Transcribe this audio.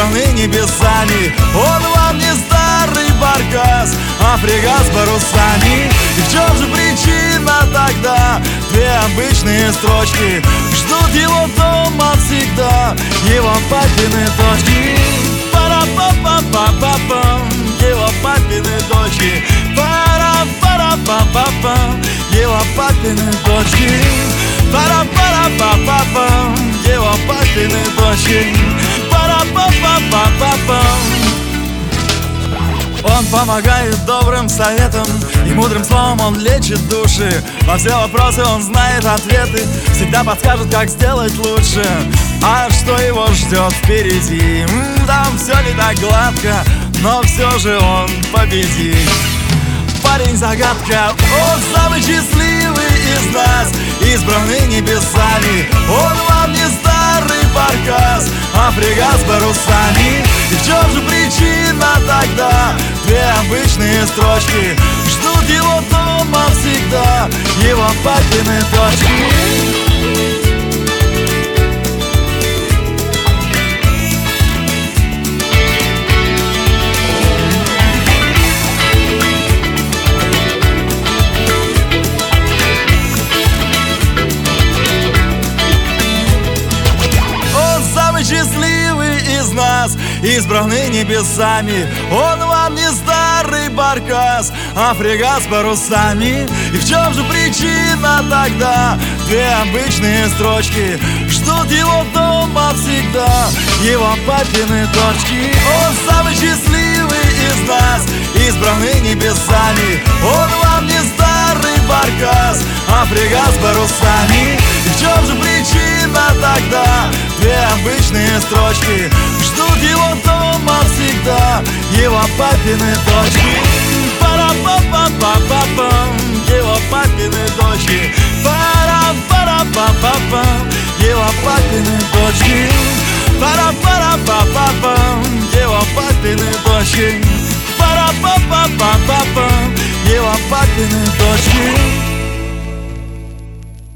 избранный небесами. Он вам не старый баркас, а фрегат с парусами. И в чем же причина тогда? Две обычные строчки ждут его дома всегда, его папины дочки. Пара-па-па-па-па-пам, его папины дочки. Пара-пара-па-па-пам, его папины дочки. Пара-пара-па-па-пам, его папины дочки. Пара-па-па-па-па-пам. Он помогает добрым советом, и мудрым словом он лечит души. Во все вопросы он знает ответы, всегда подскажет, как сделать лучше. А что его ждет впереди? Там все не так гладко, но все же он победит. Парень загадка, он самый счастливый из нас, избранный небесами. Он вам не старый баркас, а фрегат с парусами. И в чем же причина тогда? Две обычные строчки ждут его дома всегда, его папины дочки. Счастливый из нас, избранный небесами. Он вам не старый баркас, а фрегат с парусами. И в чем же причина тогда? Две обычные строчки ждут его дома всегда, его папины дочки. Он самый счастливый из нас, избранный небесами. Он вам не старый баркас, а фрегат с парусами. И в чем же причина тогда? Две обычные строчки ждут его дома всегда, его папины дочки. Пара-па-па-па-па-пам, его папины дочки. Пара-пара-па-па-пам, его папины дочки. Пара-пара-па-па-пам, его папины дочки. Пара-па-па-па-пам, его папины дочки.